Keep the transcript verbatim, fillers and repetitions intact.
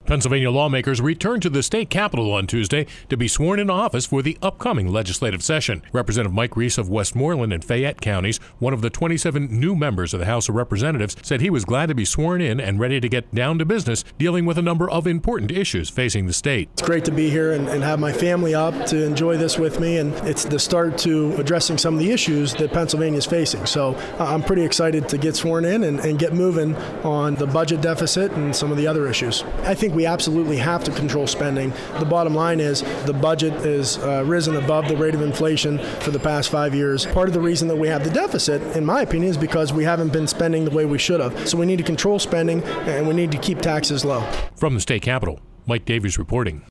Pennsylvania lawmakers returned to the state capitol on Tuesday to be sworn into office for the upcoming legislative session. Representative Mike Reese of Westmoreland and Fayette counties, one of the twenty-seven new members of the House of Representatives, said he was glad to be sworn in and ready to get down to business dealing with a number of important issues facing the state. It's great to be here and, and have my family up to enjoy this with me, and it's the start to addressing some of the issues that Pennsylvania is facing. So uh, I'm pretty excited to get sworn in and, and get moving on the budget deficit and some of the other issues. I think we absolutely have to control spending. The bottom line is the budget has uh, risen above the rate of inflation for the past five years. Part of the reason that we have the deficit, in my opinion, is because we haven't been spending the way we should have. So we need to control spending and we need to keep taxes low. From the state capitol, Mike Davies reporting.